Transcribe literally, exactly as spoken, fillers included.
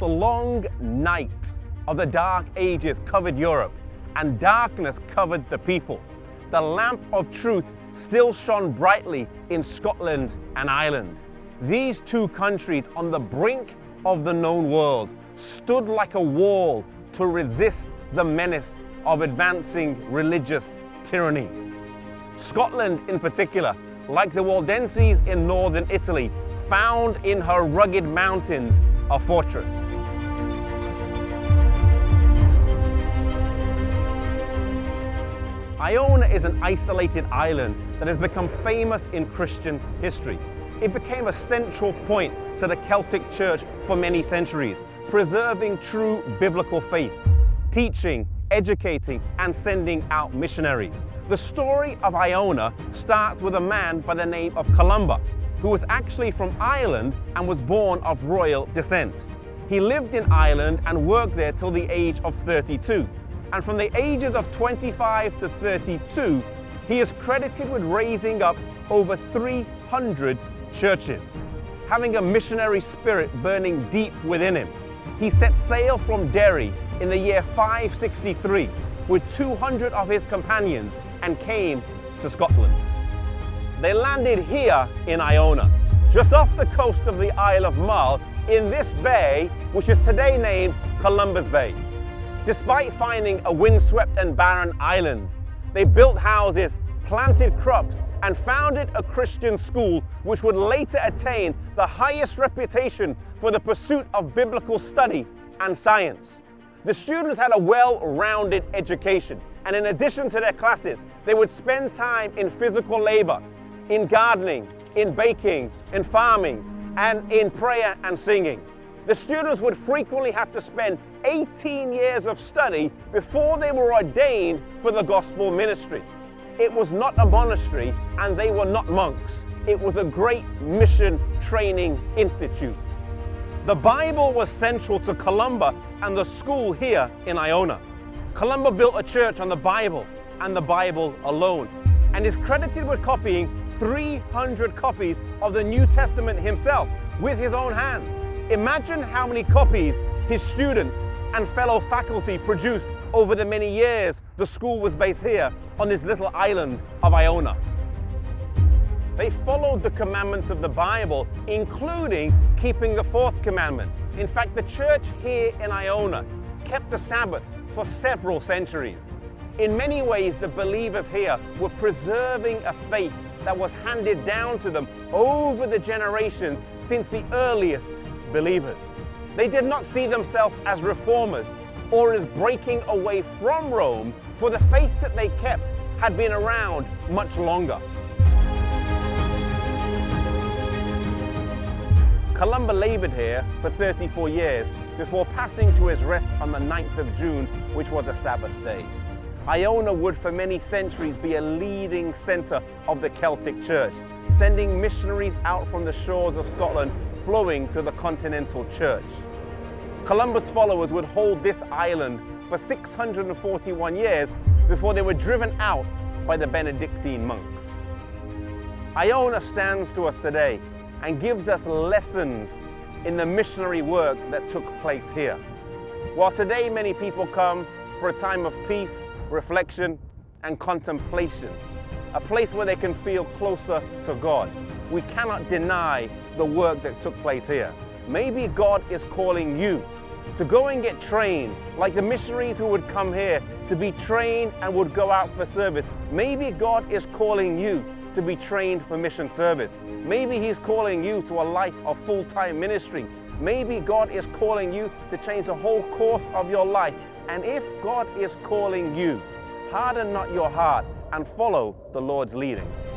the long night of the Dark Ages covered Europe, and darkness covered the people, the lamp of truth still shone brightly in Scotland and Ireland. These two countries on the brink of the known world stood like a wall to resist the menace of advancing religious tyranny. Scotland in particular, like the Waldenses in northern Italy, found in her rugged mountains a fortress. Iona is an isolated island that has become famous in Christian history. It became a central point to the Celtic Church for many centuries, preserving true biblical faith, teaching, educating, and sending out missionaries. The story of Iona starts with a man by the name of Columba, who was actually from Ireland and was born of royal descent. He lived in Ireland and worked there till the age of thirty-two. And from the ages of twenty-five to thirty-two, he is credited with raising up over three hundred churches. Having a missionary spirit burning deep within him, he set sail from Derry in the year five sixty-three with two hundred of his companions and came to Scotland. They landed here in Iona, just off the coast of the Isle of Mull, in this bay, which is today named Columbus Bay. Despite finding a windswept and barren island, they built houses, planted crops, and founded a Christian school which would later attain the highest reputation for the pursuit of biblical study and science. The students had a well-rounded education, and in addition to their classes, they would spend time in physical labor, in gardening, in baking, in farming, and in prayer and singing. The students would frequently have to spend eighteen years of study before they were ordained for the gospel ministry. It was not a monastery, and they were not monks. It was a great mission training institute. The Bible was central to Columba and the school here in Iona. Columba built a church on the Bible and the Bible alone, and is credited with copying three hundred copies of the New Testament himself with his own hands. Imagine how many copies his students and fellow faculty produced over the many years the school was based here on this little island of Iona. They followed the commandments of the Bible, including keeping the fourth commandment. In fact, the church here in Iona kept the Sabbath for several centuries. In many ways, the believers here were preserving a faith that was handed down to them over the generations since the earliest believers. They did not see themselves as reformers or as breaking away from Rome, for the faith that they kept had been around much longer. Columba labored here for thirty-four years before passing to his rest on the ninth of June, which was a Sabbath day. Iona would for many centuries be a leading center of the Celtic Church, sending missionaries out from the shores of Scotland flowing to the continental church. Columbus' followers would hold this island for six hundred forty-one years before they were driven out by the Benedictine monks. Iona stands to us today and gives us lessons in the missionary work that took place here. While today many people come for a time of peace, reflection, and contemplation, a place where they can feel closer to God, we cannot deny the work that took place here. Maybe God is calling you to go and get trained, like the missionaries who would come here to be trained and would go out for service. Maybe God is calling you to be trained for mission service. Maybe He's calling you to a life of full-time ministry. Maybe God is calling you to change the whole course of your life. And if God is calling you, harden not your heart and follow the Lord's leading.